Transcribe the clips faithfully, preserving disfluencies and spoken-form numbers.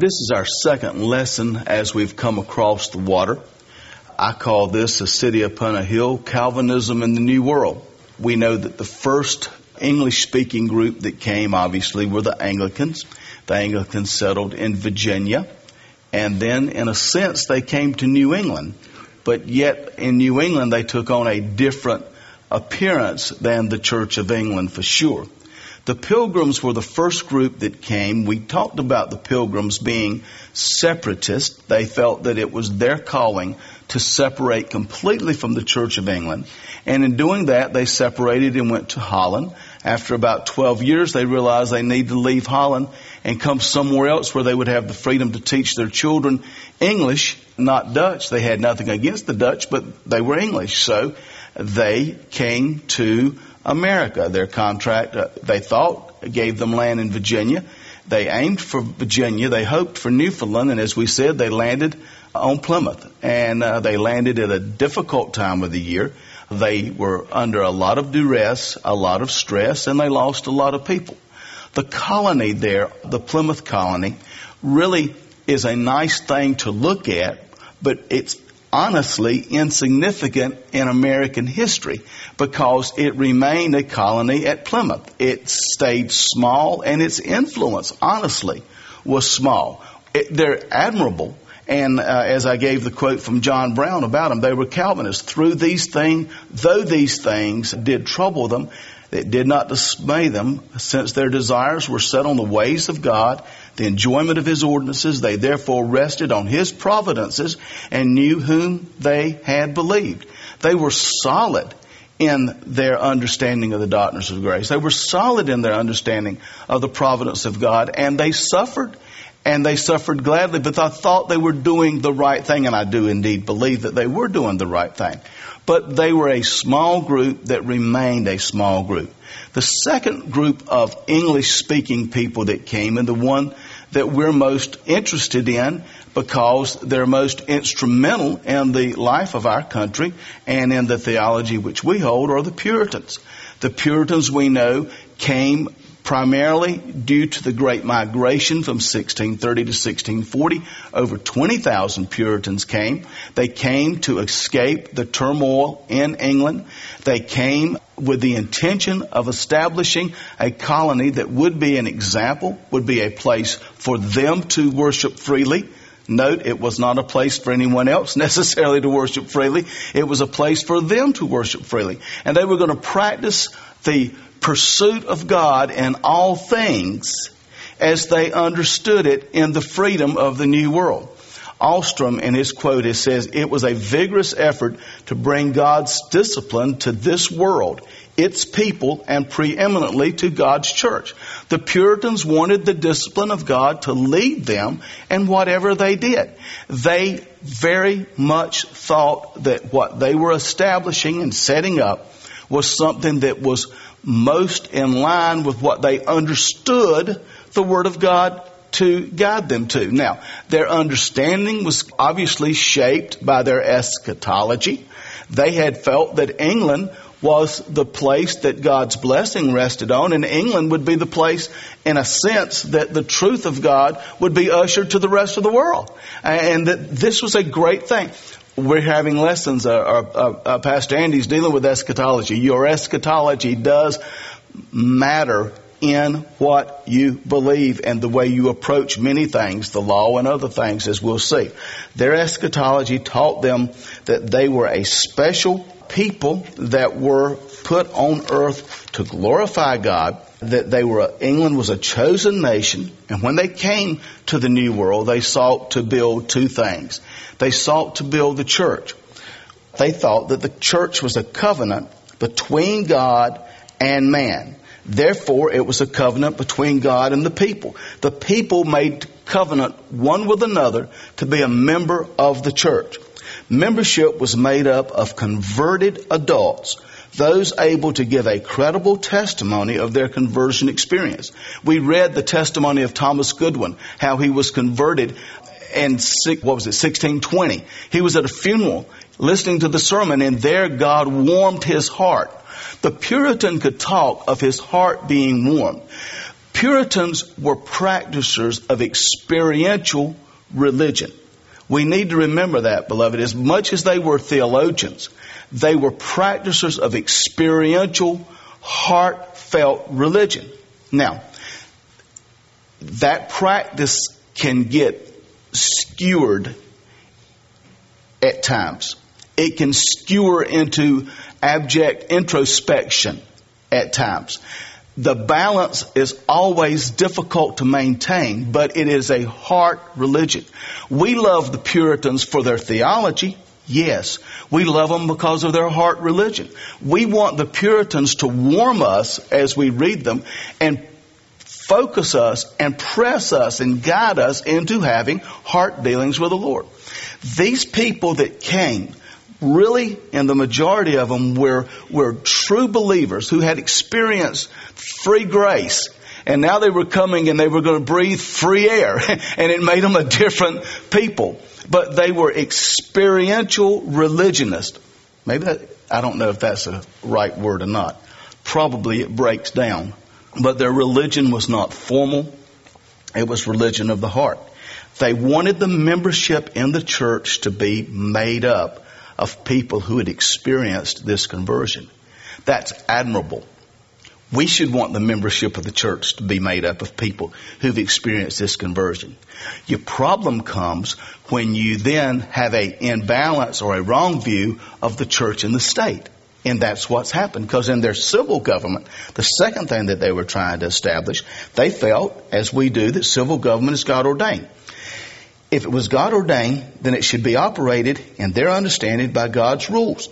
This is our second lesson as we've come across the water. I call this A City Upon a Hill, Calvinism in the New World. We know that the first English-speaking group that came, obviously, were the Anglicans. The Anglicans settled in Virginia. And then, in a sense, they came to New England. But yet, in New England, they took on a different appearance than the Church of England, for sure. The Pilgrims were the first group that came. We talked about the Pilgrims being separatist. They felt that it was their calling to separate completely from the Church of England. And in doing that, they separated and went to Holland. After about twelve years, they realized they needed to leave Holland and come somewhere else where they would have the freedom to teach their children English, not Dutch. They had nothing against the Dutch, but they were English. So they came to America. Their contract, uh, they thought, gave them land in Virginia. They aimed for Virginia. They hoped for Newfoundland. And as we said, they landed on Plymouth. And uh, they landed at a difficult time of the year. They were under a lot of duress, a lot of stress, and they lost a lot of people. The colony there, the Plymouth colony, really is a nice thing to look at, but it's honestly insignificant in American history because it remained a colony at Plymouth. It stayed small, and its influence, honestly, was small. It, they're admirable. And uh, as I gave the quote from John Brown about them, they were Calvinists. Through these things, though these things did trouble them, it did not dismay them, since their desires were set on the ways of God, the enjoyment of His ordinances. They therefore rested on His providences and knew whom they had believed. They were solid in their understanding of the doctrines of grace. They were solid in their understanding of the providence of God, and they suffered. And they suffered gladly, but I thought they were doing the right thing, and I do indeed believe that they were doing the right thing. But they were a small group that remained a small group. The second group of English-speaking people that came, and the one that we're most interested in because they're most instrumental in the life of our country and in the theology which we hold, are the Puritans. The Puritans, we know, came primarily due to the Great Migration from sixteen thirty to sixteen forty. Over twenty thousand Puritans came. They came to escape the turmoil in England. They came with the intention of establishing a colony that would be an example, would be a place for them to worship freely. Note, it was not a place for anyone else necessarily to worship freely. It was a place for them to worship freely. And they were going to practice the pursuit of God in all things as they understood it in the freedom of the New World. Alstrom, in his quote, it says, "It was a vigorous effort to bring God's discipline to this world, its people, and preeminently to God's church." The Puritans wanted the discipline of God to lead them in whatever they did. They very much thought that what they were establishing and setting up was something that was most in line with what they understood the Word of God to guide them to. Now, their understanding was obviously shaped by their eschatology. They had felt that England was the place that God's blessing rested on, and England would be the place, in a sense, that the truth of God would be ushered to the rest of the world. And that this was a great thing. We're having lessons, uh, uh, uh, Pastor Andy's dealing with eschatology. Your eschatology does matter in what you believe and the way you approach many things, the law and other things, as we'll see. Their eschatology taught them that they were a special people that were put on earth to glorify God, that they were, England was a chosen nation, and when they came to the New World, they sought to build two things. They sought to build the church. They thought that the church was a covenant between God and man. Therefore, it was a covenant between God and the people. The people made covenant one with another to be a member of the church. Membership was made up of converted adults, those able to give a credible testimony of their conversion experience. We read the testimony of Thomas Goodwin, how he was converted in, what was it, sixteen twenty. He was at a funeral listening to the sermon, and there God warmed his heart. The Puritan could talk of his heart being warmed. Puritans were practicers of experiential religion. We need to remember that, beloved. As much as they were theologians, they were practicers of experiential, heartfelt religion. Now, that practice can get skewered at times. It can skewer into abject introspection at times. The balance is always difficult to maintain, but it is a heart religion. We love the Puritans for their theology. Yes, we love them because of their heart religion. We want the Puritans to warm us as we read them and focus us and press us and guide us into having heart dealings with the Lord. These people that came, really, and the majority of them were, were true believers who had experienced free grace. And now they were coming and they were going to breathe free air. And it made them a different people. But they were experiential religionists. Maybe that, I don't know if that's a right word or not. Probably it breaks down. But their religion was not formal. It was religion of the heart. They wanted the membership in the church to be made up of people who had experienced this conversion. That's admirable. We should want the membership of the church to be made up of people who've experienced this conversion. Your problem comes when you then have an imbalance or a wrong view of the church and the state. And that's what's happened, because in their civil government, the second thing that they were trying to establish, they felt, as we do, that civil government is God ordained. If it was God ordained, then it should be operated in their understanding by God's rules.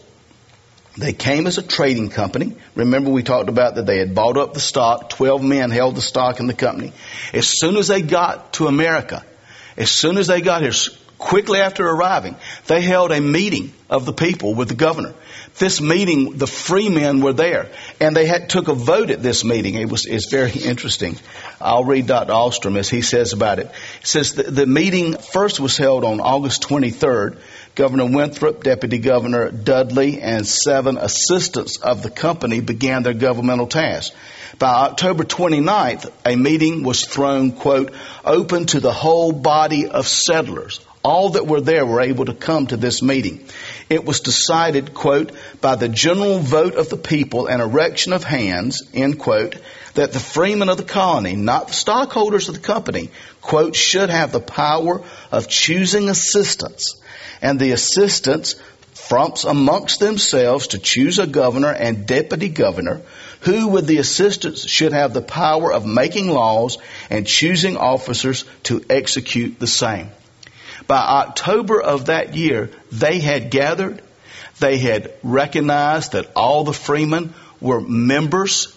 They came as a trading company. Remember, we talked about that they had bought up the stock. Twelve men held the stock in the company. As soon as they got to America, as soon as they got here, quickly after arriving, they held a meeting of the people with the governor. This meeting, the free men were there, and they had took a vote at this meeting. It was it's very interesting. I'll read Doctor Alstrom as he says about it. It says the, the meeting first was held on August twenty-third. Governor Winthrop, Deputy Governor Dudley, and seven assistants of the company began their governmental tasks. By October twenty-ninth, a meeting was thrown, quote, open to the whole body of settlers. All that were there were able to come to this meeting. It was decided, quote, by the general vote of the people and erection of hands, end quote, that the freemen of the colony, not the stockholders of the company, quote, should have the power of choosing assistants, and the assistants from amongst themselves to choose a governor and deputy governor, who with the assistants should have the power of making laws and choosing officers to execute the same. By October of that year, they had gathered, they had recognized that all the freemen were members,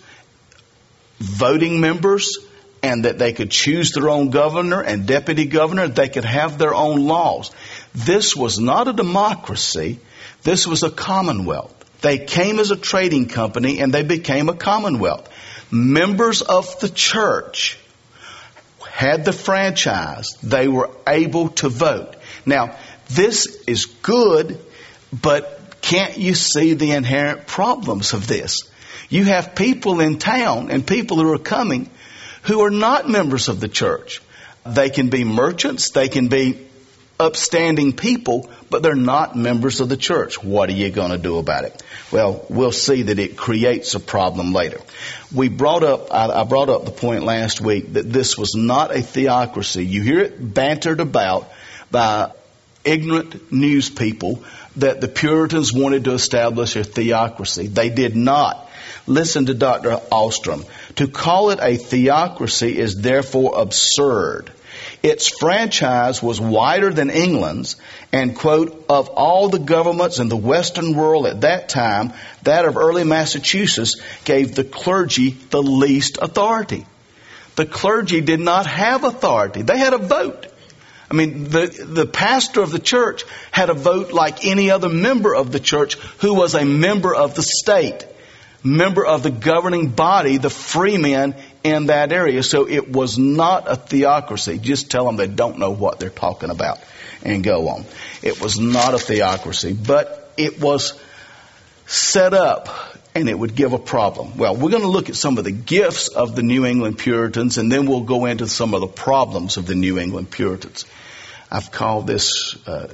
voting members, and that they could choose their own governor and deputy governor. They could have their own laws. This was not a democracy. This was a commonwealth. They came as a trading company and they became a commonwealth. Members of the church had the franchise. They were able to vote. Now, this is good, but can't you see the inherent problems of this? You have people in town and people who are coming who are not members of the church. They can be merchants, they can be upstanding people, but they're not members of the church. What are you going to do about it? Well, we'll see that it creates a problem later. We brought up, I, I brought up the point last week that this was not a theocracy. You hear it bantered about by ignorant news people that the Puritans wanted to establish a theocracy. They did not. Listen to Doctor Alstrom. To call it a theocracy is therefore absurd. Its franchise was wider than England's, and, quote, of all the governments in the Western world at that time, that of early Massachusetts gave the clergy the least authority. The clergy did not have authority. They had a vote. I mean, the, the pastor of the church had a vote like any other member of the church who was a member of the state, member of the governing body, the free men in that area. So it was not a theocracy. Just tell them they don't know what they're talking about and go on. It was not a theocracy, but it was set up and it would give a problem. Well, we're going to look at some of the gifts of the New England Puritans, and then we'll go into some of the problems of the New England Puritans. I've called this uh,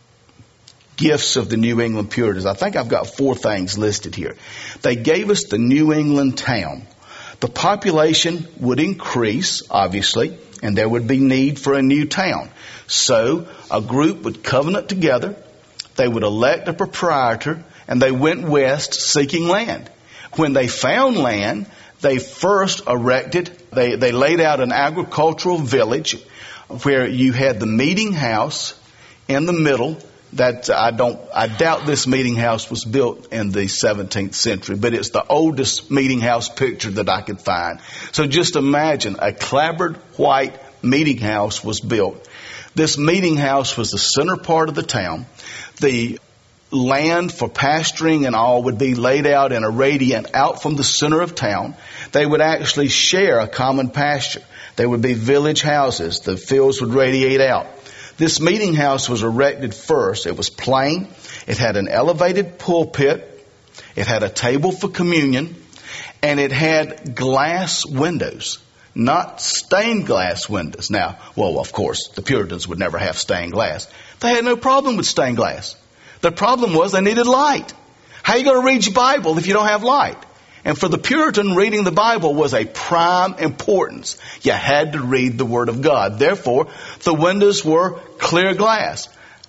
gifts of the New England Puritans. I think I've got four things listed here. They gave us the New England town. The population would increase, obviously, and there would be need for a new town. So a group would covenant together, they would elect a proprietor, and they went west seeking land. When they found land, they first erected, they, they laid out an agricultural village where you had the meeting house in the middle. That I don't, I doubt this meeting house was built in the seventeenth century, but it's the oldest meeting house picture that I could find. So just imagine a clapboard white meeting house was built. This meeting house was the center part of the town. The land for pasturing and all would be laid out in a radiant out from the center of town. They would actually share a common pasture. There would be village houses. The fields would radiate out. This meeting house was erected first. It was plain. It had an elevated pulpit. It had a table for communion. And it had glass windows, not stained glass windows. Now, well, of course, the Puritans would never have stained glass. They had no problem with stained glass. The problem was they needed light. How are you going to read your Bible if you don't have light? And for the Puritan, reading the Bible was a prime importance. You had to read the Word of God. Therefore, the windows were clear glass.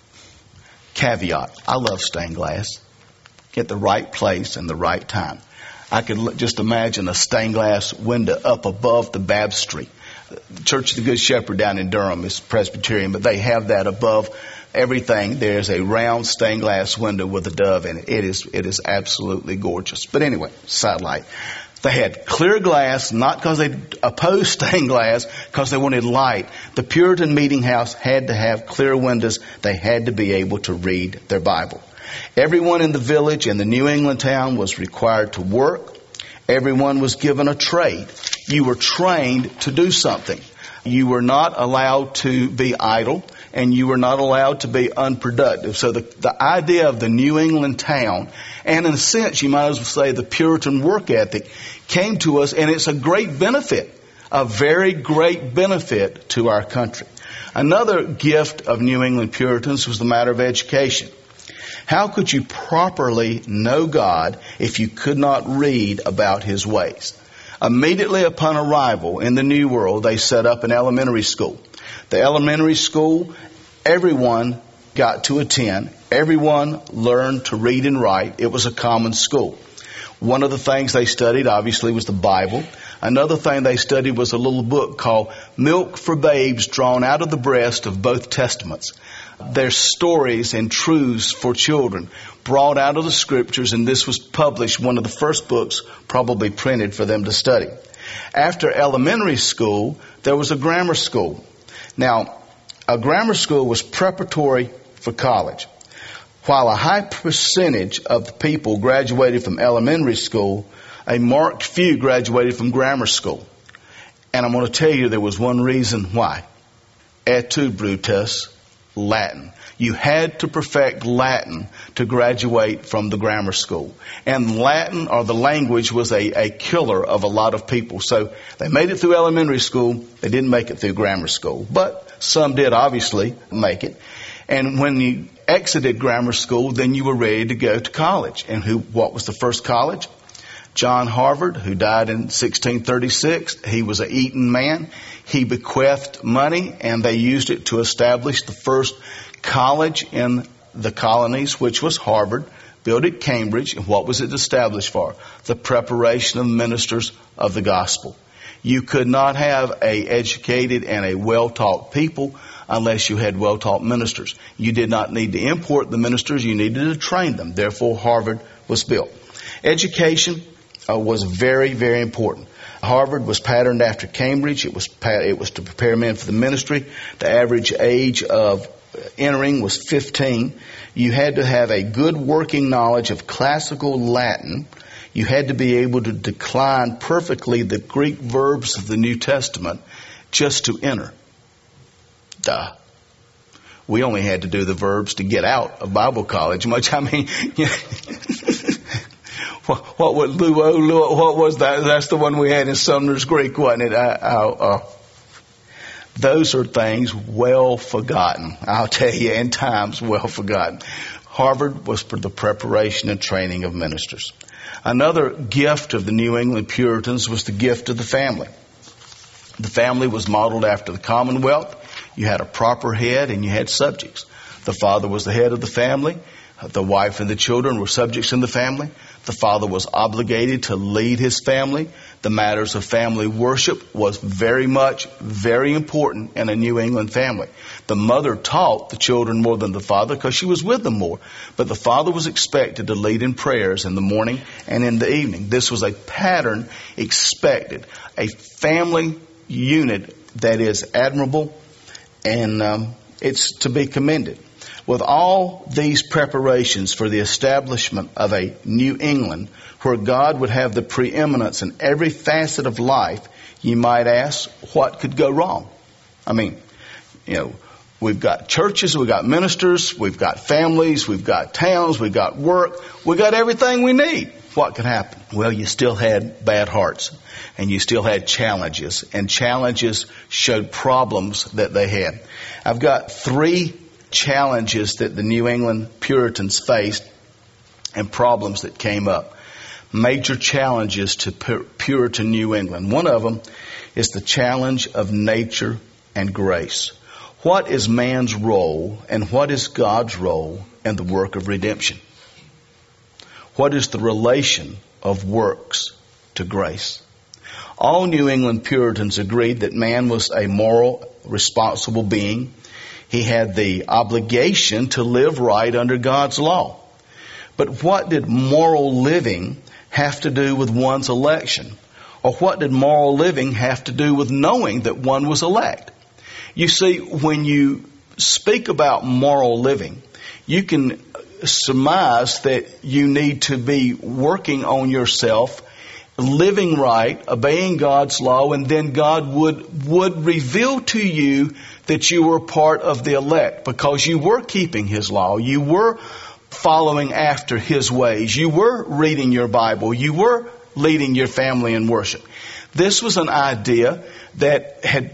Caveat, I love stained glass. Get the right place and the right time. I could just imagine a stained glass window up above the baptistry. The Church of the Good Shepherd down in Durham is Presbyterian, but they have that above everything. There's a round stained glass window with a dove in it. It is, it is absolutely gorgeous. But anyway, sidelight. They had clear glass, not because they opposed stained glass, because they wanted light. The Puritan meeting house had to have clear windows. They had to be able to read their Bible. Everyone in the village in the New England town was required to work. Everyone was given a trade. You were trained to do something. You were not allowed to be idle, and you were not allowed to be unproductive. So the, the idea of the New England town, and in a sense you might as well say the Puritan work ethic, came to us, and it's a great benefit, a very great benefit to our country. Another gift of New England Puritans was the matter of education. How could you properly know God if you could not read about His ways? Immediately upon arrival in the New World, they set up an elementary school. The elementary school, everyone got to attend. Everyone learned to read and write. It was a common school. One of the things they studied, obviously, was the Bible. Another thing they studied was a little book called Milk for Babes, drawn out of the breast of both Testaments. Their stories and truths for children brought out of the Scriptures, and this was published, one of the first books probably printed for them to study. After elementary school, there was a grammar school. Now, a grammar school was preparatory for college. While a high percentage of the people graduated from elementary school, a marked few graduated from grammar school. And I'm going to tell you there was one reason why. Et tu, Brutus, Latin. You had to perfect Latin to graduate from the grammar school. And Latin, or the language, was a, a killer of a lot of people. So they made it through elementary school. They didn't make it through grammar school. But some did obviously make it. And when you exited grammar school, then you were ready to go to college. And who? What was the first college? John Harvard, who died in sixteen thirty-six. He was an Eton man. He bequeathed money, and they used it to establish the first college in the colonies, which was Harvard, built at Cambridge. And what was it established for? The preparation of ministers of the gospel. You could not have a educated and a well-taught people unless you had well-taught ministers. You did not need to import the ministers. You needed to train them. Therefore, Harvard was built. Education uh, was very, very important. Harvard was patterned after Cambridge. It was pa- it was to prepare men for the ministry. The average age of entering was fifteen. You had to have a good working knowledge of classical Latin. You had to be able to decline perfectly the Greek verbs of the New Testament just to enter. Duh. We only had to do the verbs to get out of Bible college. Much, I mean, what, what was luo, luo, what was that? That's the one we had in Sumner's Greek, wasn't it? I, I, uh, those are things well forgotten. I'll tell you, in times well forgotten. Harvard was for the preparation and training of ministers. Another gift of the New England Puritans was the gift of the family. The family was modeled after the Commonwealth. You had a proper head and you had subjects. The father was the head of the family. The wife and the children were subjects in the family. The father was obligated to lead his family. The matters of family worship was very much, very important in a New England family. The mother taught the children more than the father because she was with them more. But the father was expected to lead in prayers in the morning and in the evening. This was a pattern expected. A family unit that is admirable, and um, it's to be commended. With all these preparations for the establishment of a New England where God would have the preeminence in every facet of life, you might ask, what could go wrong? I mean, you know, we've got churches, we've got ministers, we've got families, we've got towns, we've got work, we've got everything we need. What could happen? Well, you still had bad hearts, and you still had challenges, and challenges showed problems that they had. I've got three challenges that the New England Puritans faced and problems that came up. Major challenges to Puritan New England. One of them is the challenge of nature and grace. What is man's role and what is God's role in the work of redemption? What is the relation of works to grace? All New England Puritans agreed that man was a moral, responsible being. He had the obligation to live right under God's law. But what did moral living have to do with one's election? Or what did moral living have to do with knowing that one was elect? You see, when you speak about moral living, you can surmise that you need to be working on yourself, living right, obeying God's law, and then God would would reveal to you that you were part of the elect because you were keeping His law. You were following after His ways. You were reading your Bible. You were leading your family in worship. This was an idea that had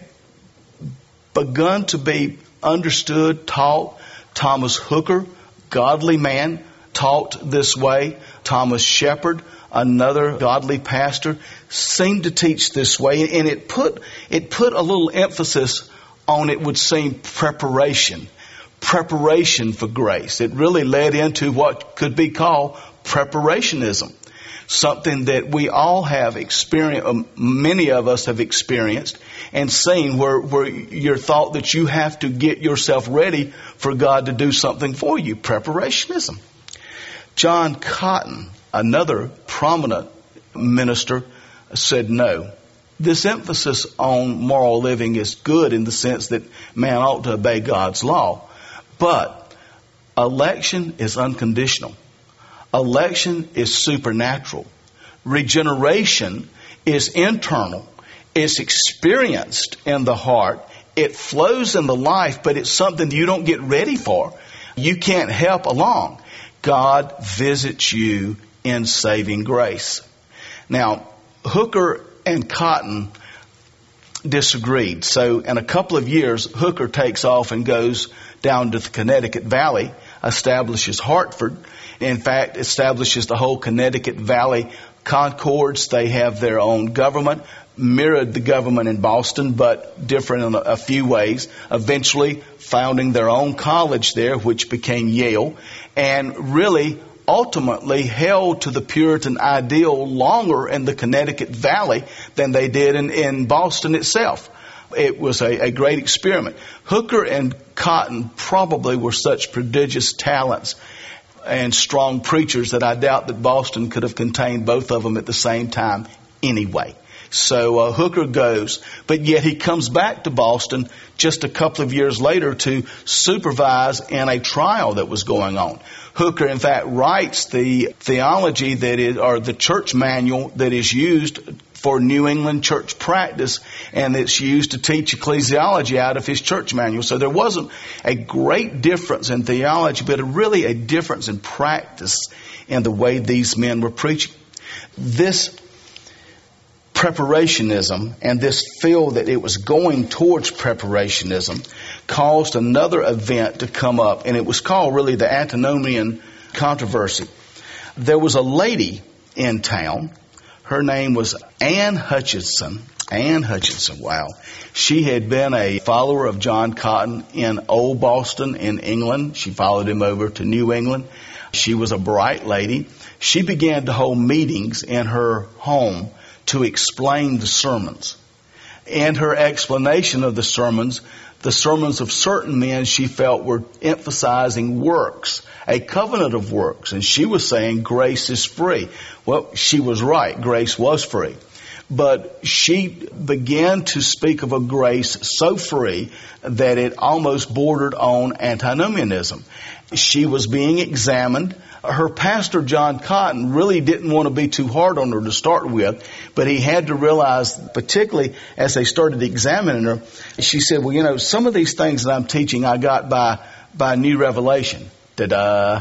begun to be understood, taught. Thomas Hooker, godly man, taught this way. Thomas Shepard, another godly pastor, seemed to teach this way, and it put it put a little emphasis on, it would seem, preparation. Preparation for grace. It really led into what could be called preparationism. Something that we all have experienced, many of us have experienced and seen, where, where you're thought that you have to get yourself ready for God to do something for you. Preparationism. John Cotton, another prominent minister, said no. This emphasis on moral living is good in the sense that man ought to obey God's law. But election is unconditional. Election is supernatural. Regeneration is internal. It's experienced in the heart. It flows in the life, but it's something you don't get ready for. You can't help along. God visits you in saving grace. Now, Hooker and Cotton disagreed. So in a couple of years, Hooker takes off and goes down to the Connecticut Valley, establishes Hartford. In fact, establishes the whole Connecticut Valley Concords. They have their own government, mirrored the government in Boston, but different in a, a few ways. Eventually founding their own college there, which became Yale, and really ultimately held to the Puritan ideal longer in the Connecticut Valley than they did in, in Boston itself. It was a, a great experiment. Hooker and Cotton probably were such prodigious talents and strong preachers that I doubt that Boston could have contained both of them at the same time anyway. So uh, Hooker goes, but yet he comes back to Boston just a couple of years later to supervise in a trial that was going on. Hooker, in fact, writes the theology that is, or the church manual that is used for New England church practice, and it's used to teach ecclesiology out of his church manual. So there wasn't a great difference in theology, but really a difference in practice in the way these men were preaching. This preparationism and this feel that it was going towards preparationism caused another event to come up, and it was called really the Antinomian controversy. There was a lady in town. Her name was Anne Hutchinson. Anne Hutchinson, wow. She had been a follower of John Cotton in Old Boston in England. She followed him over to New England. She was a bright lady. She began to hold meetings in her home to explain the sermons. And her explanation of the sermons, the sermons of certain men she felt were emphasizing works, a covenant of works. And she was saying grace is free. Well, she was right. Grace was free. But she began to speak of a grace so free that it almost bordered on antinomianism. She was being examined. Her pastor, John Cotton, really didn't want to be too hard on her to start with, but he had to realize, particularly as they started examining her, she said, well, you know, some of these things that I'm teaching I got by, by new revelation. Da-da.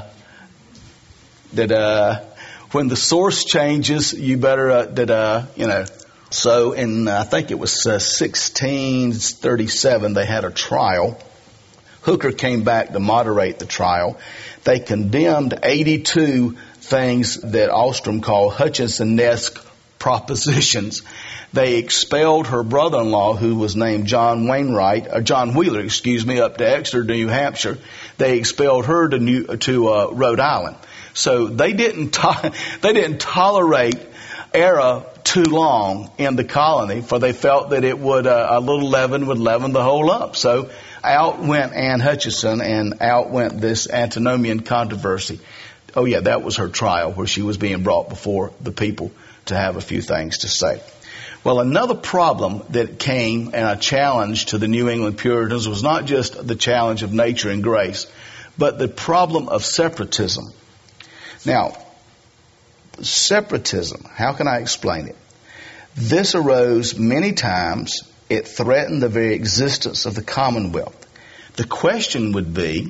Da-da. When the source changes, you better, uh, da-da, you know. So in, uh, I think it was uh, sixteen thirty-seven, they had a trial. Hooker came back to moderate the trial. They condemned eighty-two things that Ostrom called Hutchinson-esque propositions. They expelled her brother-in-law, who was named John Wainwright, or John Wheeler, excuse me, up to Exeter, New Hampshire. They expelled her to New, to uh, Rhode Island. So they didn't to- they didn't tolerate error too long in the colony, for they felt that it would uh, a little leaven would leaven the whole up. So out went Anne Hutchinson, and out went this antinomian controversy. Oh yeah, that was her trial, where she was being brought before the people to have a few things to say. Well, another problem that came, and a challenge to the New England Puritans, was not just the challenge of nature and grace, but the problem of separatism. Now, separatism, how can I explain it? This arose many times. It threatened the very existence of the Commonwealth. The question would be,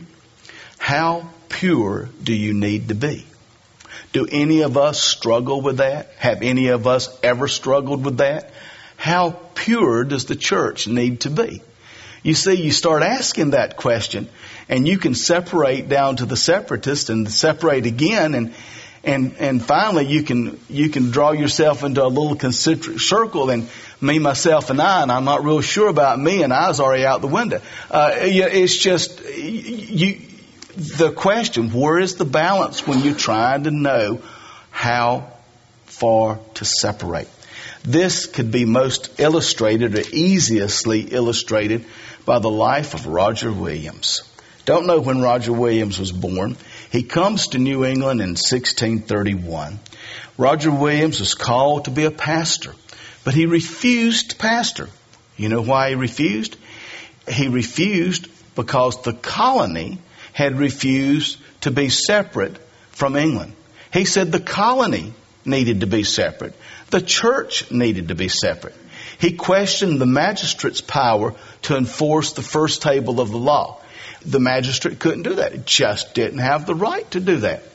how pure do you need to be? Do any of us struggle with that? Have any of us ever struggled with that? How pure does the church need to be? You see, you start asking that question, and you can separate down to the separatist and separate again, and And and finally, you can you can draw yourself into a little concentric circle, and me, myself, and I, and I'm not real sure about me, and I's already out the window. Uh, it's just you. The question: where is the balance when you're trying to know how far to separate? This could be most illustrated, or easiestly illustrated, by the life of Roger Williams. Don't know when Roger Williams was born. He comes to New England in sixteen thirty-one. Roger Williams was called to be a pastor, but he refused to pastor. You know why he refused? He refused because the colony had refused to be separate from England. He said the colony needed to be separate. The church needed to be separate. He questioned the magistrate's power to enforce the first table of the law. The magistrate couldn't do that. It just didn't have the right to do that.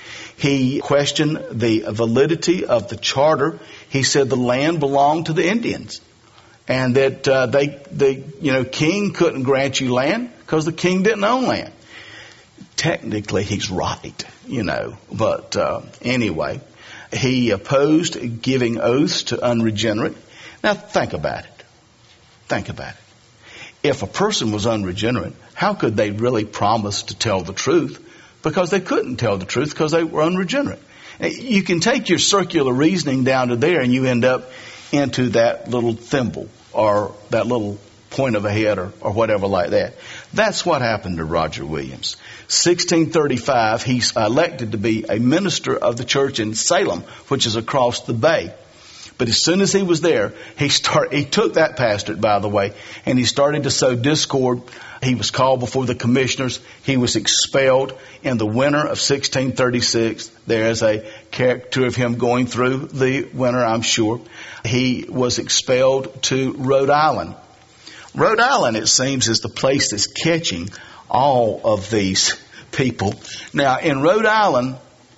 He questioned the validity of the charter. He said the land belonged to the Indians, and that uh, they, the you know, king couldn't grant you land because the king didn't own land. Technically, he's right, you know, but uh, anyway, he opposed giving oaths to unregenerate. Now, think about it. Think about it. If a person was unregenerate, how could they really promise to tell the truth? Because they couldn't tell the truth because they were unregenerate. You can take your circular reasoning down to there, and you end up into that little thimble or that little point of a head or, or whatever like that. That's what happened to Roger Williams. sixteen thirty-five, he's elected to be a minister of the church in Salem, which is across the bay. But as soon as he was there, he start, he took that pastorate, by the way, and he started to sow discord. He was called before the commissioners. He was expelled in the winter of sixteen thirty-six. There is a caricature of him going through the winter, I'm sure. He was expelled to Rhode Island. Rhode Island, it seems, is the place that's catching all of these people. Now, in Rhode Island,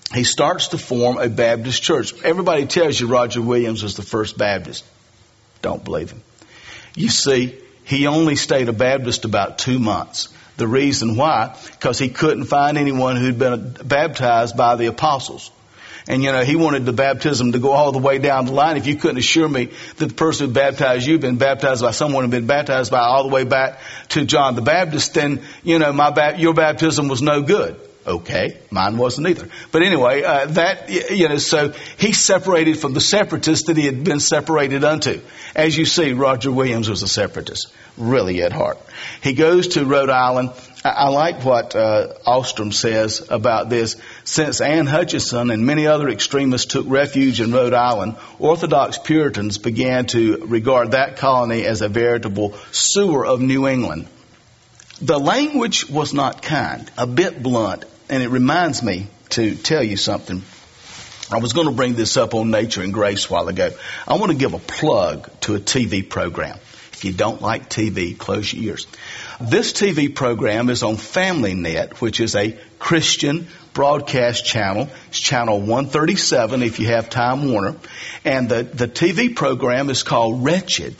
he starts to form a Baptist church. Everybody tells you Roger Williams was the first Baptist. Don't believe him. You see, he only stayed a Baptist about two months. The reason why, because he couldn't find anyone who'd been baptized by the apostles. And, you know, he wanted the baptism to go all the way down the line. If you couldn't assure me that the person who baptized you had been baptized by someone who had been baptized by all the way back to John the Baptist, then, you know, my ba- your baptism was no good. Okay, mine wasn't either. But anyway, uh, that, you know, so he separated from the separatists that he had been separated unto. As you see, Roger Williams was a separatist, really at heart. He goes to Rhode Island. I, I like what uh, Ostrom says about this. Since Anne Hutchinson and many other extremists took refuge in Rhode Island, Orthodox Puritans began to regard that colony as a veritable sewer of New England. The language was not kind, a bit blunt. And it reminds me to tell you something. I was going to bring this up on Nature and Grace a while ago. I want to give a plug to a T V program. If you don't like T V, close your ears. This T V program is on FamilyNet, which is a Christian broadcast channel. It's channel one thirty-seven if you have Time Warner. And the, the T V program is called Wretched.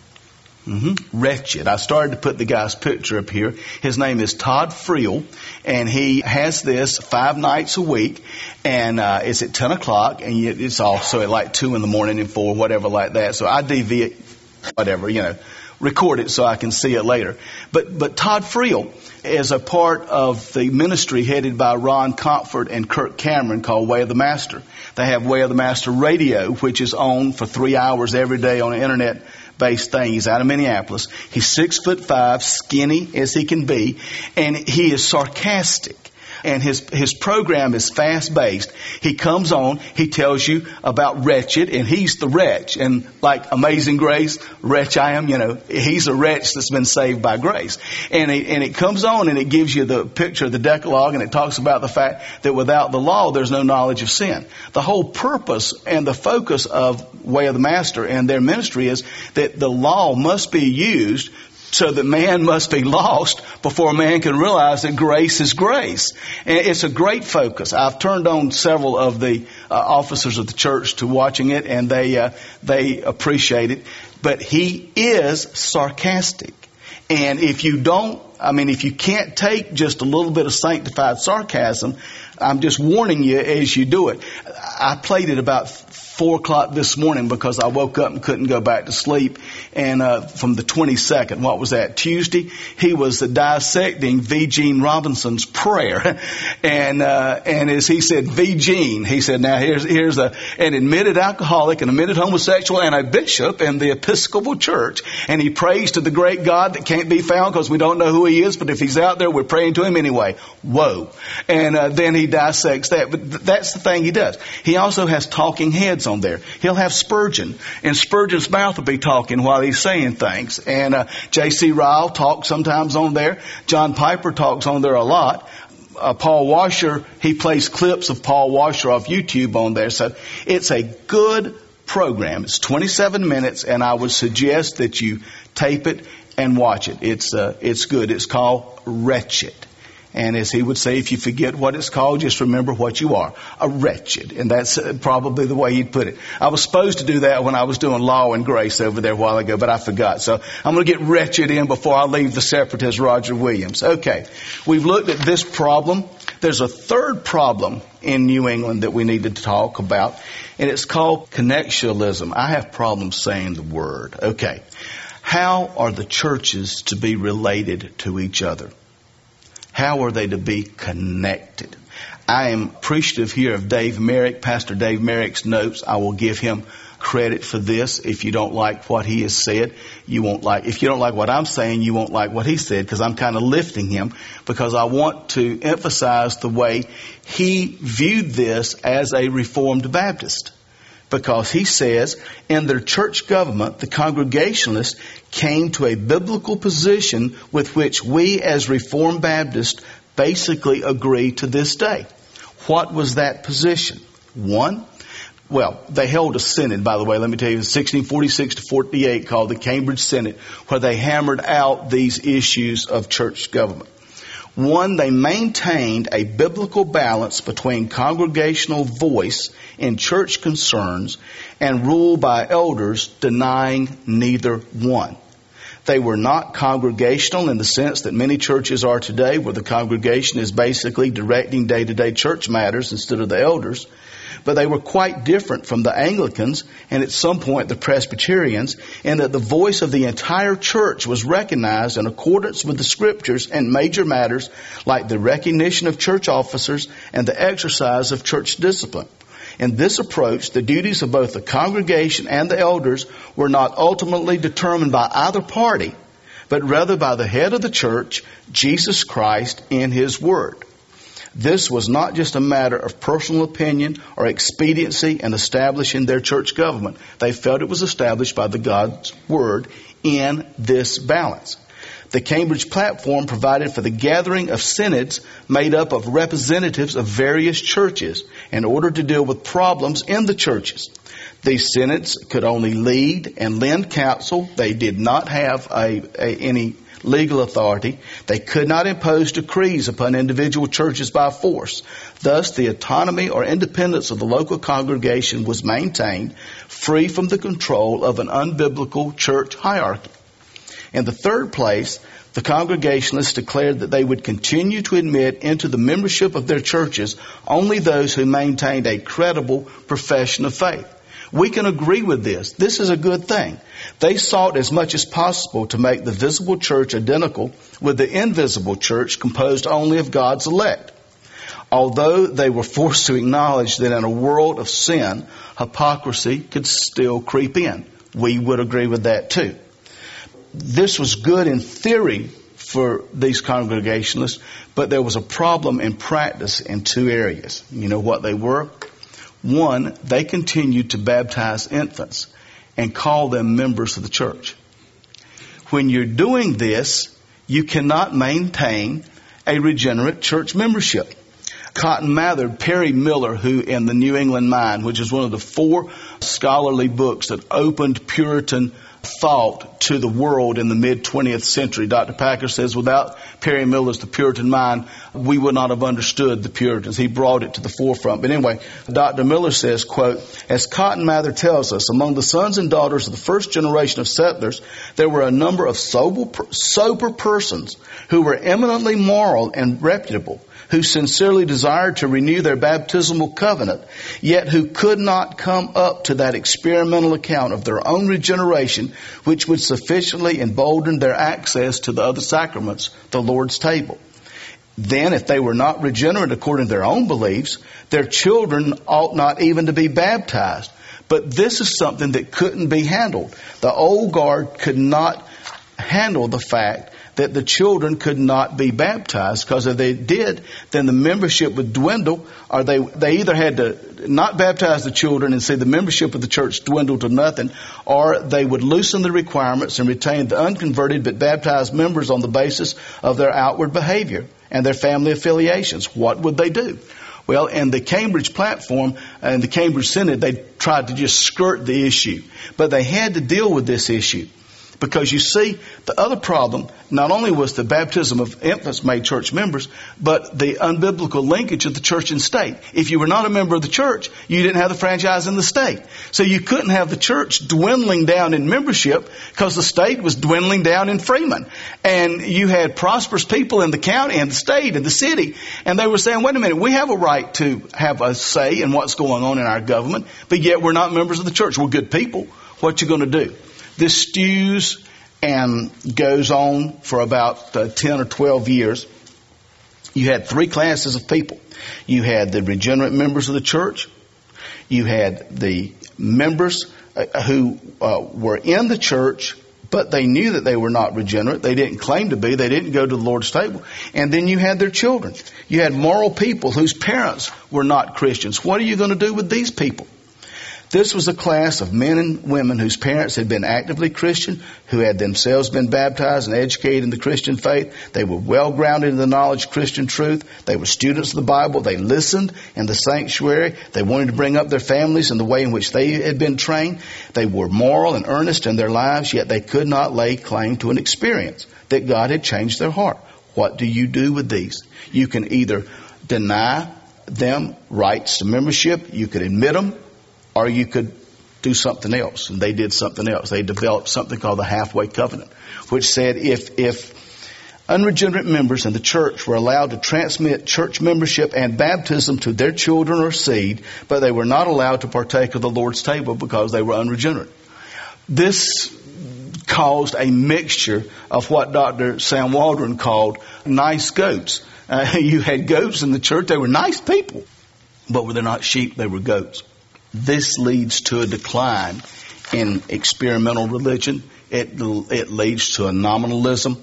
Mm-hmm. Wretched. I started to put the guy's picture up here. His name is Todd Friel, and he has this five nights a week, and uh, it's at ten o'clock, and it's also at like two in the morning and four, whatever like that. So I D V it, whatever, you know, record it so I can see it later. But but Todd Friel is a part of the ministry headed by Ron Comfort and Kirk Cameron called Way of the Master. They have Way of the Master Radio, which is on for three hours every day on the internet based thing. He's out of Minneapolis. He's six foot five, skinny as he can be, and he is sarcastic. And his his program is fast-paced. He comes on, he tells you about wretched, and he's the wretch. And like Amazing Grace, wretch I am, you know, he's a wretch that's been saved by grace. And it, and it comes on and it gives you the picture of the Decalogue, and it talks about the fact that without the law, there's no knowledge of sin. The whole purpose and the focus of Way of the Master and their ministry is that the law must be used so that man must be lost before man can realize that grace is grace. And it's a great focus. I've turned on several of the uh, officers of the church to watching it, and they uh, they appreciate it. But he is sarcastic. And if you don't, I mean, if you can't take just a little bit of sanctified sarcasm, I'm just warning you as you do it. I played it about four o'clock this morning because I woke up and couldn't go back to sleep. And uh, from the twenty-second, what was that, Tuesday? He was uh, dissecting V. Gene Robinson's prayer. and uh, and as he said, V. Gene, he said, now here's here's a, an admitted alcoholic, an admitted homosexual, and a bishop in the Episcopal Church. And he prays to the great God that can't be found because we don't know who he is, but if he's out there, we're praying to him anyway. Whoa. And uh, then he dissects that. But th- that's the thing he does. He also has talking heads on there. He'll have Spurgeon, and Spurgeon's mouth will be talking while he's saying things. And uh, J C Ryle talks sometimes on there. John Piper talks on there a lot. Uh, Paul Washer, he plays clips of Paul Washer off YouTube on there. So it's a good program. It's twenty-seven minutes, and I would suggest that you tape it and watch it. It's uh, it's good. It's called Wretched. And as he would say, if you forget what it's called, just remember what you are, a wretched. And that's probably the way he'd put it. I was supposed to do that when I was doing Law and Grace over there a while ago, but I forgot. So I'm going to get wretched in before I leave the separatist Roger Williams. Okay, we've looked at this problem. There's a third problem in New England that we need to talk about, and it's called connectionalism. I have problems saying the word. Okay, how are the churches to be related to each other? How are they to be connected? I am appreciative here of Dave Merrick, Pastor Dave Merrick's notes. I will give him credit for this. If you don't like what he has said, you won't like, if you don't like what I'm saying, you won't like what he said, because I'm kind of lifting him because I want to emphasize the way he viewed this as a Reformed Baptist. Because he says, in their church government, the Congregationalists came to a biblical position with which we as Reformed Baptists basically agree to this day. What was that position? One, well, they held a synod, by the way, let me tell you, sixteen forty-six to forty-eight, called the Cambridge Synod, where they hammered out these issues of church government. One, they maintained a biblical balance between congregational voice in church concerns and rule by elders, denying neither one. They were not congregational in the sense that many churches are today, where the congregation is basically directing day-to-day church matters instead of the elders. But they were quite different from the Anglicans and at some point the Presbyterians, in that the voice of the entire church was recognized in accordance with the Scriptures in major matters like the recognition of church officers and the exercise of church discipline. In this approach, the duties of both the congregation and the elders were not ultimately determined by either party, but rather by the head of the church, Jesus Christ, in His Word. This was not just a matter of personal opinion or expediency in establishing their church government. They felt it was established by the God's Word in this balance. The Cambridge Platform provided for the gathering of synods made up of representatives of various churches in order to deal with problems in the churches. These synods could only lead and lend counsel. They did not have a, a, any legal authority. They could not impose decrees upon individual churches by force. Thus, the autonomy or independence of the local congregation was maintained, free from the control of an unbiblical church hierarchy. In the third place, the Congregationalists declared that they would continue to admit into the membership of their churches only those who maintained a credible profession of faith. We can agree with this. This is a good thing. They sought as much as possible to make the visible church identical with the invisible church composed only of God's elect. Although they were forced to acknowledge that in a world of sin, hypocrisy could still creep in. We would agree with that too. This was good in theory for these Congregationalists, but there was a problem in practice in two areas. You know what they were? One, they continued to baptize infants and call them members of the church. When you're doing this, you cannot maintain a regenerate church membership. Cotton Mather, Perry Miller, who in the New England Mind, which is one of the four scholarly books that opened Puritan thought to the world in the mid-twentieth century. Doctor Packer says without Perry Miller's The Puritan Mind, we would not have understood the Puritans. He brought it to the forefront. But anyway, Doctor Miller says, quote, as Cotton Mather tells us, among the sons and daughters of the first generation of settlers, there were a number of sober, sober persons who were eminently moral and reputable, who sincerely desired to renew their baptismal covenant, yet who could not come up to that experimental account of their own regeneration, which would sufficiently embolden their access to the other sacraments, the Lord's table. Then, if they were not regenerate according to their own beliefs, their children ought not even to be baptized. But this is something that couldn't be handled. The old guard could not handle the fact that the children could not be baptized, because if they did, then the membership would dwindle, or they they either had to not baptize the children and see the membership of the church dwindle to nothing, or they would loosen the requirements and retain the unconverted but baptized members on the basis of their outward behavior and their family affiliations. What would they do? Well, in the Cambridge Platform and the Cambridge Synod, they tried to just skirt the issue, but they had to deal with this issue. Because you see, the other problem, not only was the baptism of infants made church members, but the unbiblical linkage of the church and state. If you were not a member of the church, you didn't have the franchise in the state. So you couldn't have the church dwindling down in membership because the state was dwindling down in freemen. And you had prosperous people in the county and the state and the city. And they were saying, wait a minute, we have a right to have a say in what's going on in our government, but yet we're not members of the church. We're good people. What you going to do? This stews and goes on for about uh, ten or twelve years. You had three classes of people. You had the regenerate members of the church. You had the members uh, who uh, were in the church, but they knew that they were not regenerate. They didn't claim to be. They didn't go to the Lord's table. And then you had their children. You had moral people whose parents were not Christians. What are you going to do with these people? This was a class of men and women whose parents had been actively Christian, who had themselves been baptized and educated in the Christian faith. They were well grounded in the knowledge of Christian truth. They were students of the Bible. They listened in the sanctuary. They wanted to bring up their families in the way in which they had been trained. They were moral and earnest in their lives, yet they could not lay claim to an experience that God had changed their heart. What do you do with these? You can either deny them rights to membership, you could admit them, or you could do something else. And they did something else. They developed something called the halfway covenant, which said if, if unregenerate members in the church were allowed to transmit church membership and baptism to their children or seed, but they were not allowed to partake of the Lord's table because they were unregenerate. This caused a mixture of what Doctor Sam Waldron called nice goats. Uh, you had goats in the church. They were nice people, but they're not sheep. They were goats. This leads to a decline in experimental religion. It, it leads to a nominalism.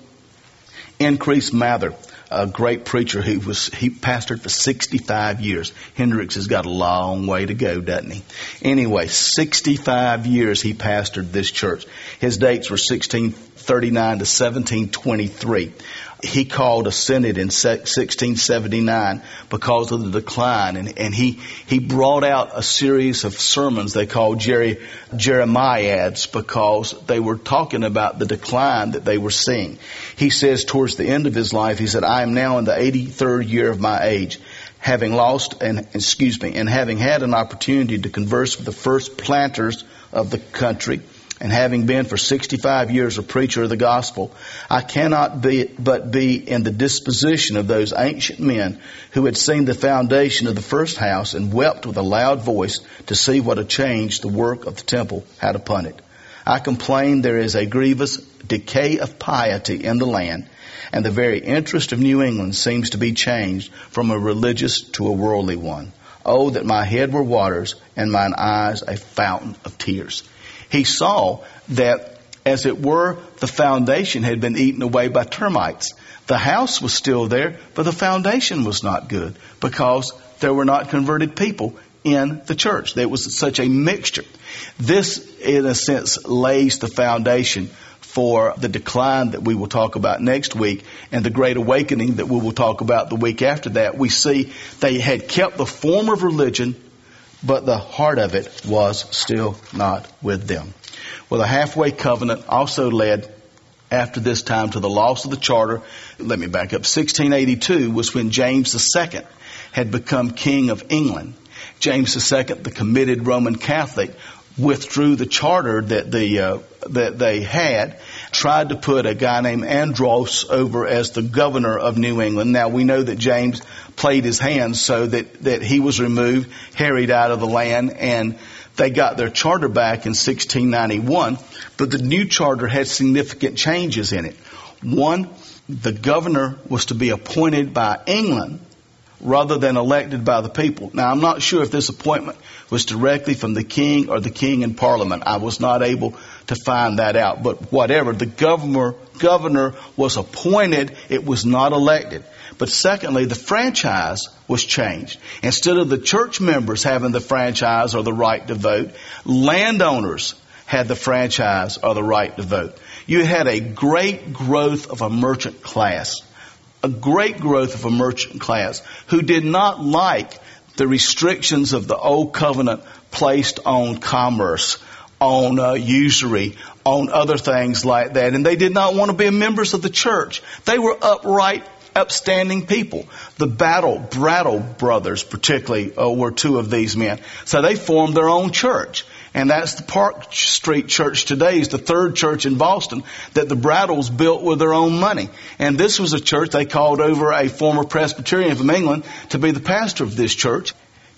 Increased Mather, a great preacher who was, he pastored for sixty-five years. Hendricks has got a long way to go, doesn't he? Anyway, sixty-five years he pastored this church. His dates were sixteen thirty-nine to seventeen twenty-three. He called a synod in sixteen seventy-nine because of the decline, and, and he, he brought out a series of sermons they called Jerry, Jeremiads because they were talking about the decline that they were seeing. He says towards the end of his life, he said, I am now in the eighty-third year of my age, having lost, and excuse me, and having had an opportunity to converse with the first planters of the country, and having been for sixty-five years a preacher of the gospel, I cannot be, but be in the disposition of those ancient men who had seen the foundation of the first house and wept with a loud voice to see what a change the work of the temple had upon it. I complain there is a grievous decay of piety in the land, and the very interest of New England seems to be changed from a religious to a worldly one. Oh, that my head were waters and mine eyes a fountain of tears. He saw that, as it were, the foundation had been eaten away by termites. The house was still there, but the foundation was not good because there were not converted people in the church. There was such a mixture. This, in a sense, lays the foundation for the decline that we will talk about next week and the Great Awakening that we will talk about the week after that. We see they had kept the form of religion, but the heart of it was still not with them. Well, the halfway covenant also led after this time to the loss of the charter. Let me back up. sixteen eighty-two was when James the Second had become king of England. James the Second, the committed Roman Catholic, withdrew the charter that the uh, that they had, tried to put a guy named Andros over as the governor of New England. Now, we know that James played his hands so that, that he was removed, harried out of the land, and they got their charter back in sixteen ninety-one. But the new charter had significant changes in it. One, the governor was to be appointed by England rather than elected by the people. Now, I'm not sure if this appointment was directly from the king or the king in parliament. I was not able to find that out. But whatever, the governor, governor was appointed. It was not elected. But secondly, the franchise was changed. Instead of the church members having the franchise or the right to vote, landowners had the franchise or the right to vote. You had a great growth of a merchant class. A great growth of a merchant class who did not like the restrictions of the old covenant placed on commerce, on uh, usury, on other things like that. And they did not want to be members of the church. They were upright, upstanding people. The Battle, Brattle brothers particularly uh, were two of these men. So they formed their own church. And that's the Park Street Church today, is the third church in Boston that the Brattles built with their own money. And this was a church they called over a former Presbyterian from England to be the pastor of this church.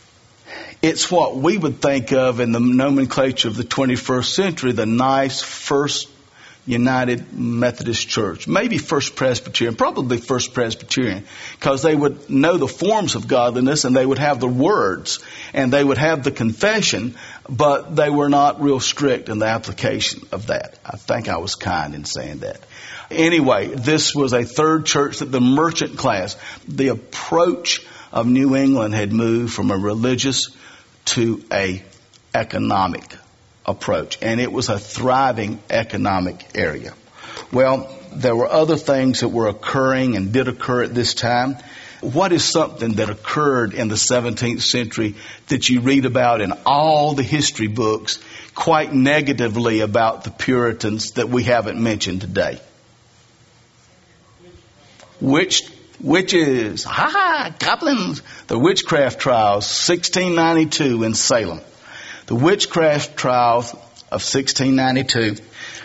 It's what we would think of in the nomenclature of the twenty-first century, the nice First United Methodist Church, maybe First Presbyterian, probably First Presbyterian, because they would know the forms of godliness and they would have the words and they would have the confession, but they were not real strict in the application of that. I think I was kind in saying that. Anyway, this was a third church that the merchant class, the approach of New England had moved from a religious to a economic approach, and it was a thriving economic area. Well, there were other things that were occurring and did occur at this time. What is something that occurred in the seventeenth century that you read about in all the history books quite negatively about the Puritans that we haven't mentioned today? Witch, witches, ha ha, goblins. The witchcraft trials, sixteen ninety-two in Salem. The witchcraft trials of sixteen ninety-two.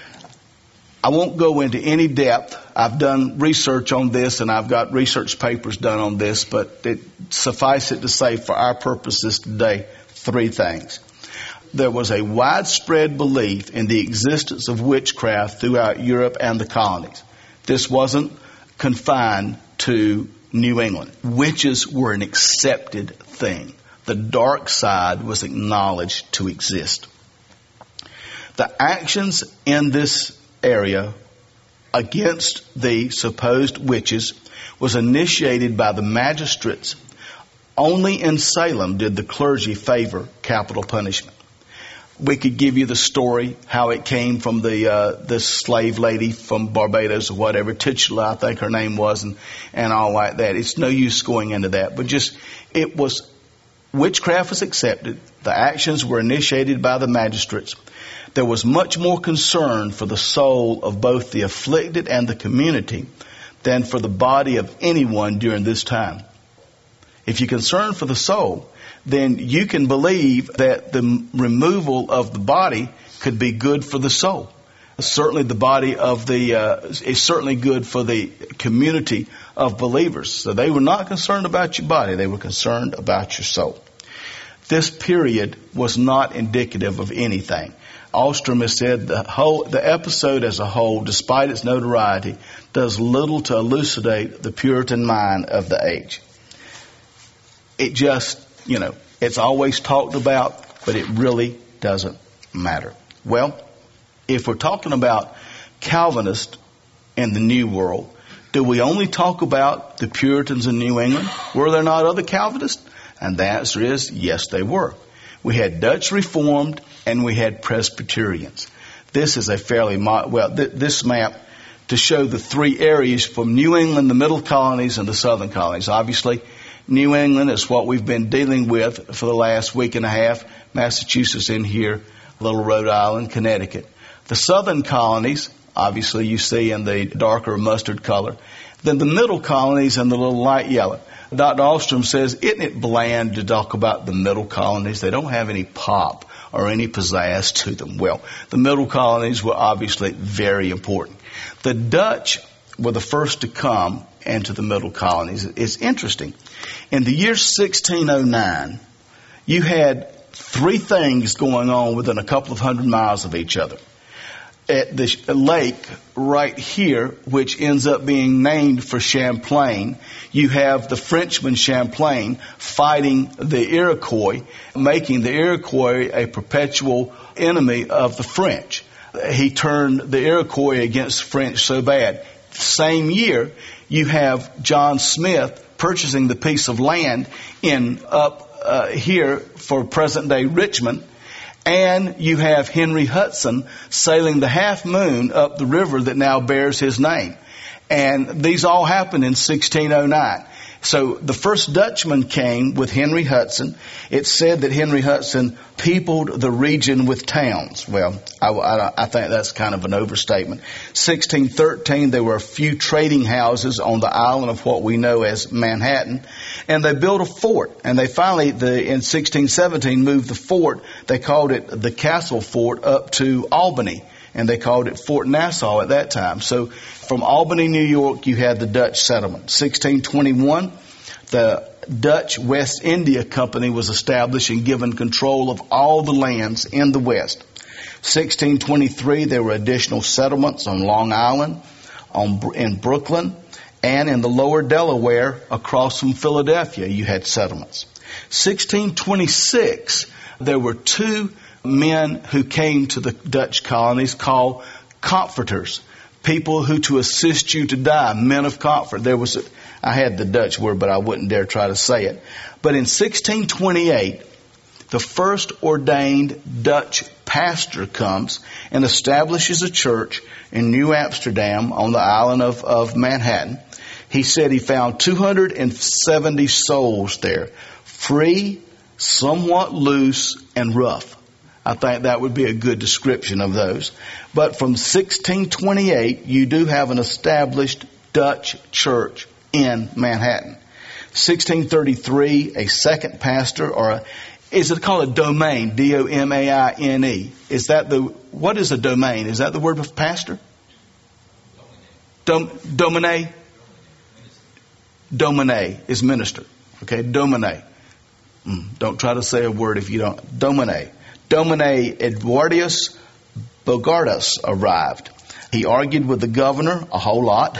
I won't go into any depth. I've done research on this and I've got research papers done on this, but it, suffice it to say for our purposes today, three things. There was a widespread belief in the existence of witchcraft throughout Europe and the colonies. This wasn't confined to New England. Witches were an accepted thing. The dark side was acknowledged to exist. The actions in this area against the supposed witches was initiated by the magistrates. Only in Salem did the clergy favor capital punishment. We could give you the story, how it came from the uh, this slave lady from Barbados or whatever, Titular, I think her name was, and, and all like that. It's no use going into that. But just, it was, witchcraft was accepted. The actions were initiated by the magistrates. There was much more concern for the soul of both the afflicted and the community than for the body of anyone during this time. If you're concerned for the soul, then you can believe that the removal of the body could be good for the soul. Certainly the body of the, uh, is certainly good for the community of believers. So they were not concerned about your body. They were concerned about your soul. This period was not indicative of anything. Ostrom has said the whole, the episode as a whole, despite its notoriety, does little to elucidate the Puritan mind of the age. It just, you know, it's always talked about, but it really doesn't matter. Well, if we're talking about Calvinists in the New World, do we only talk about the Puritans in New England? Were there not other Calvinists? And the answer is, yes, they were. We had Dutch Reformed and we had Presbyterians. This is a fairly, mo- well, th- this map to show the three areas from New England, the middle colonies, and the southern colonies. Obviously, New England is what we've been dealing with for the last week and a half. Massachusetts in here, little Rhode Island, Connecticut. The southern colonies, obviously you see in the darker mustard color. Then the middle colonies in the little light yellow. Doctor Ostrom says, isn't it bland to talk about the middle colonies? They don't have any pop or any pizzazz to them. Well, the middle colonies were obviously very important. The Dutch were the first to come into the middle colonies. It's interesting. In the year sixteen oh nine, you had three things going on within a couple of hundred miles of each other. At the lake right here, which ends up being named for Champlain, you have the Frenchman Champlain fighting the Iroquois, making the Iroquois a perpetual enemy of the French. He turned the Iroquois against the French so bad. Same year, you have John Smith purchasing the piece of land in up uh, here for present-day Richmond. And you have Henry Hudson sailing the Half Moon up the river that now bears his name. And these all happened in sixteen oh nine. So the first Dutchman came with Henry Hudson. It's said that Henry Hudson peopled the region with towns. Well, I, I, I think that's kind of an overstatement. sixteen thirteen, there were a few trading houses on the island of what we know as Manhattan. And they built a fort. And they finally, the, in sixteen seventeen, moved the fort. They called it the Castle Fort up to Albany. And they called it Fort Nassau at that time. So from Albany, New York, you had the Dutch settlement. sixteen twenty-one, the Dutch West India Company was established and given control of all the lands in the West. sixteen twenty-three, there were additional settlements on Long Island, on, in Brooklyn, and in the lower Delaware across from Philadelphia, you had settlements. sixteen twenty-six, there were two men who came to the Dutch colonies called comforters, people who to assist you to die, men of comfort. There was, a, I had the Dutch word, but I wouldn't dare try to say it. But in sixteen twenty-eight, the first ordained Dutch pastor comes and establishes a church in New Amsterdam on the island of, of Manhattan. He said he found two hundred seventy souls there, free, somewhat loose, and rough. I think that would be a good description of those. But from sixteen twenty-eight, you do have an established Dutch church in Manhattan. sixteen thirty-three, a second pastor, or a, is it called a domain? D O M A I N E. Is that the, what is a domain? Is that the word of pastor? Dom, domine? Domine is minister. Okay, domine. Mm, don't try to say a word if you don't. Domine. Domine Eduardius Bogardus arrived. He argued with the governor a whole lot.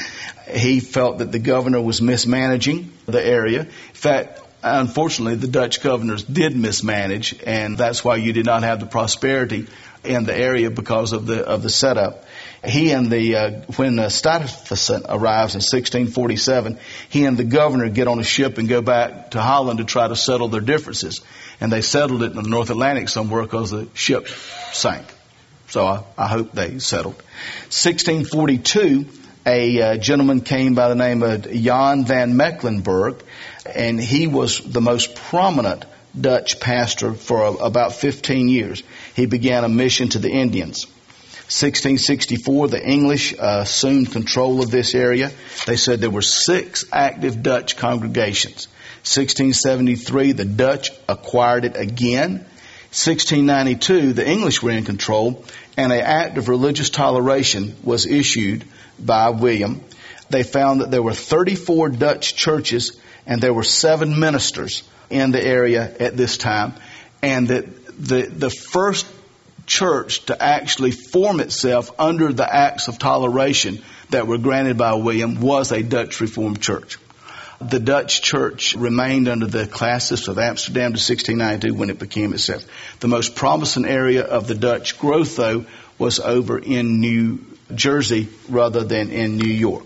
He felt that the governor was mismanaging the area. In fact, unfortunately, the Dutch governors did mismanage, and that's why you did not have the prosperity in the area because of the of the setup. He and the uh, when uh, Stuyvesant arrives in sixteen forty-seven, he and the governor get on a ship and go back to Holland to try to settle their differences. And they settled it in the North Atlantic somewhere because the ship sank. So I, I hope they settled. sixteen forty-two, a uh, gentleman came by the name of Jan van Mecklenburg, and he was the most prominent Dutch pastor for a, about fifteen years. He began a mission to the Indians. sixteen sixty-four, the English uh, assumed control of this area. They said there were six active Dutch congregations. sixteen seventy-three, the Dutch acquired it again. sixteen ninety-two, the English were in control, and an act of religious toleration was issued by William. They found that there were thirty-four Dutch churches, and there were seven ministers in the area at this time, and that the the first church to actually form itself under the acts of toleration that were granted by William was a Dutch Reformed church. The Dutch church remained under the Classis of Amsterdam to sixteen ninety-two when it became itself. The most promising area of the Dutch growth, though, was over in New Jersey rather than in New York.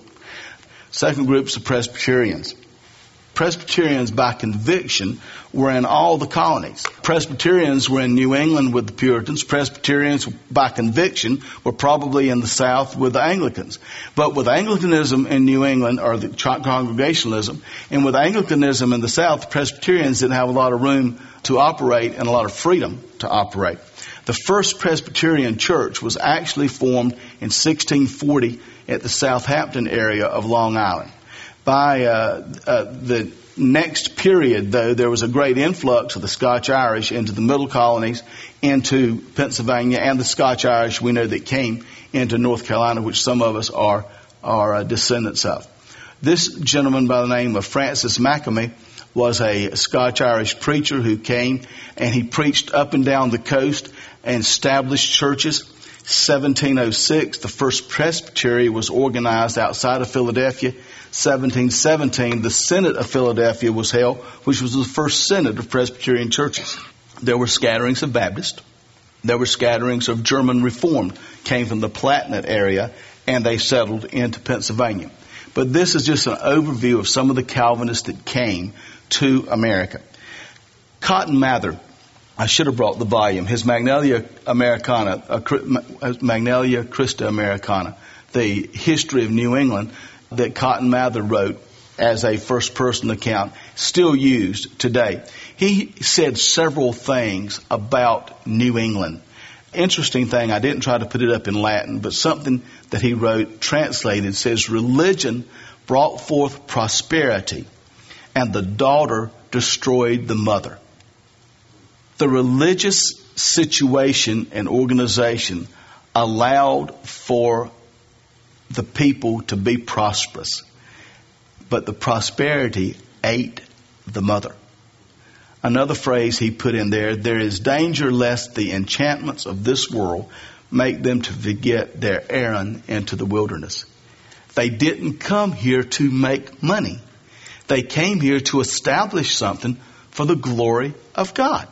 Second group's the Presbyterians. Presbyterians by conviction were in all the colonies. Presbyterians were in New England with the Puritans. Presbyterians by conviction were probably in the South with the Anglicans. But with Anglicanism in New England, or the Congregationalism, and with Anglicanism in the South, the Presbyterians didn't have a lot of room to operate and a lot of freedom to operate. The first Presbyterian church was actually formed in sixteen forty at the Southampton area of Long Island. By uh, uh, the next period, though, there was a great influx of the Scotch-Irish into the middle colonies, into Pennsylvania, and the Scotch-Irish we know that came into North Carolina, which some of us are are uh, descendants of. This gentleman by the name of Francis Makemie was a Scotch-Irish preacher who came, and he preached up and down the coast and established churches. seventeen oh six, the first presbytery was organized outside of Philadelphia. seventeen seventeen, the Synod of Philadelphia was held, which was the first synod of Presbyterian churches. There were scatterings of Baptist. There were scatterings of German Reformed, came from the Palatinate area, and they settled into Pennsylvania. But this is just an overview of some of the Calvinists that came to America. Cotton Mather, I should have brought the volume, his Magnalia Americana, uh, Magnalia Christa Americana, the history of New England that Cotton Mather wrote as a first-person account, still used today. He said several things about New England. Interesting thing, I didn't try to put it up in Latin, but something that he wrote, translated, says, religion brought forth prosperity, and the daughter destroyed the mother. The religious situation and organization allowed for the people to be prosperous, but the prosperity ate the mother. Another phrase he put in there, there is danger lest the enchantments of this world make them to forget their errand into the wilderness. They didn't come here to make money. They came here to establish something for the glory of God.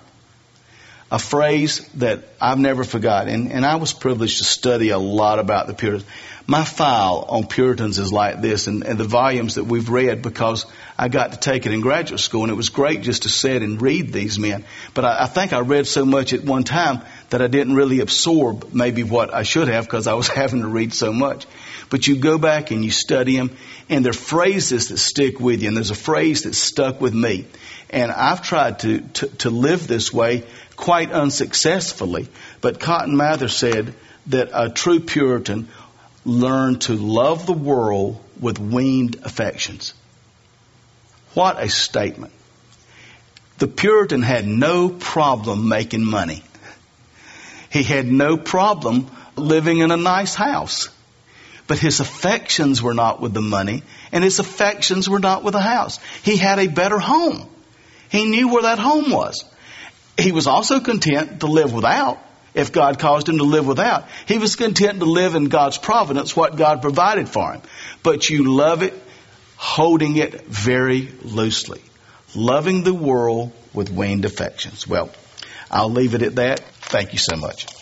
A phrase that I've never forgotten, and I was privileged to study a lot about the Puritans. My file on Puritans is like this, and, and the volumes that we've read, because I got to take it in graduate school, and it was great just to sit and read these men. But I, I think I read so much at one time that I didn't really absorb maybe what I should have, because I was having to read so much. But you go back and you study them, and there are phrases that stick with you, and there's a phrase that stuck with me. And I've tried to, to, to live this way quite unsuccessfully. But Cotton Mather said that a true Puritan learned to love the world with weaned affections. What a statement. The Puritan had no problem making money. He had no problem living in a nice house. But his affections were not with the money, and his affections were not with the house. He had a better home. He knew where that home was. He was also content to live without, if God caused him to live without. He was content to live in God's providence, what God provided for him. But you love it, holding it very loosely. Loving the world with weaned affections. Well, I'll leave it at that. Thank you so much.